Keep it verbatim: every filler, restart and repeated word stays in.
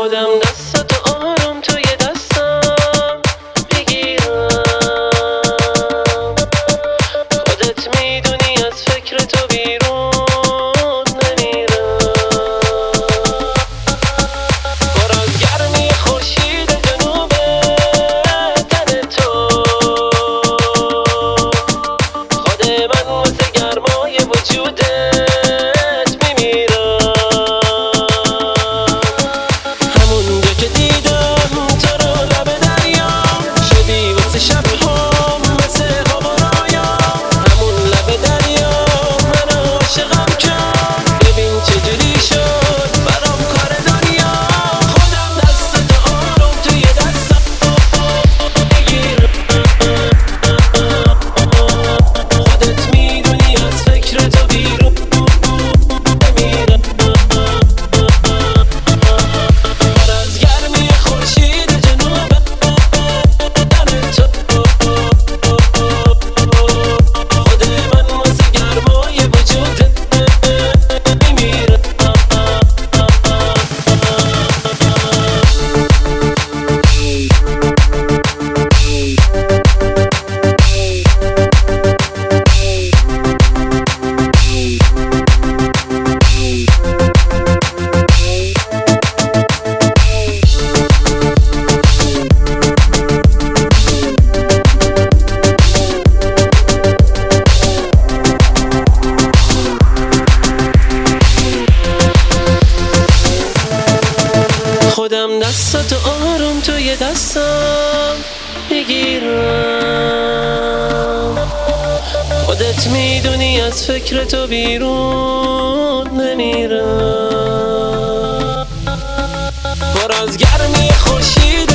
خودم دستتو آروم توی دستم میگیرم. خودت میدونی از فکر تو بیرون نمیرم. پر از گرمی خورشید جنوب تن تو، خود من واسه گرمای وجودت میمیرم. همون جا که دیدم تو رو لب دریا، شدی واسه شبهام مثل هوارایا. همون لب دریا منو عاشقم کرد، ببین چجوری شد برام کار دنیا. خودم دستتو آروم توی دستم میگیرم. خودت میدونی از فکر تو بیرون نمیرم. پر از گرمی خورشید جنوب تن تو، خود من واسه گرمای وجودت میمیرم. خودم دستتو آروم توی دستم میگیرم. خودت میدونی از فکر تو بیرون نمیرم. پر از گرمی خورشید